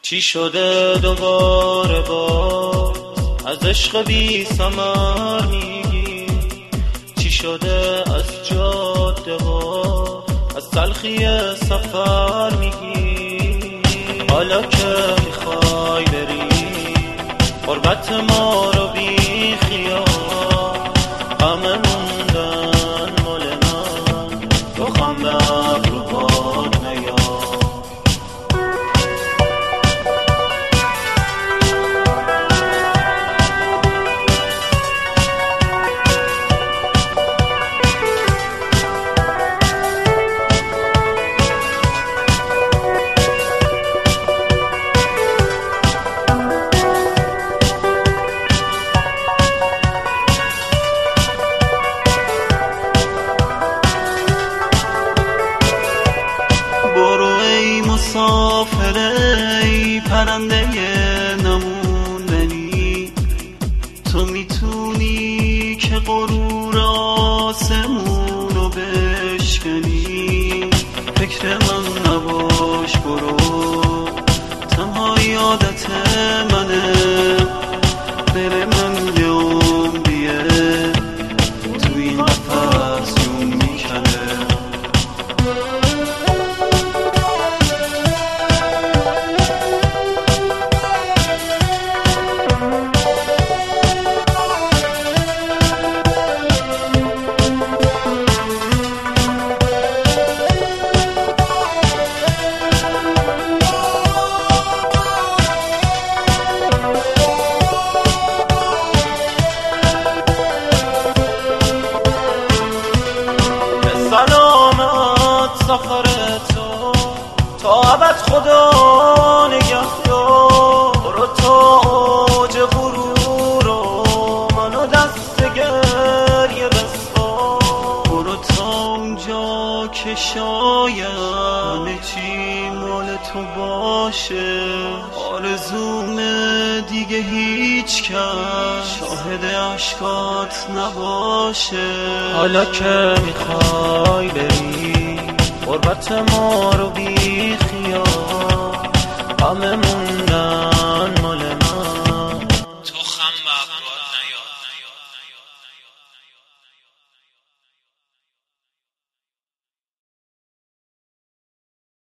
چی شده دوباره باز از عشق بی ثمر میگی؟ چی شده از جاده ها از تلخی سفر میگی؟ حالا که میخوای بری غربت ما رو بی خیال، همه موندن مال من تو خم به ابرو باد نیا. مسافر ای پرنده نموندنی، تو میتونی که غرور آسمون رو بشکنی. فکر من نباش برو، تنها یادت منه، دل من یه عمریه تو این قفس جون میکنه. سلامت سفر تو تا ابد خدا نگهدار. برو تا اوج غرور و منو دست گریه بسپار. برو تا اونجا که شاید همه چی مال تو باشه. آرزومه دیگه هیچ کس شاهد عشقات نباشه. حالا که میخوای بری غربت ما رو بی خیال، همه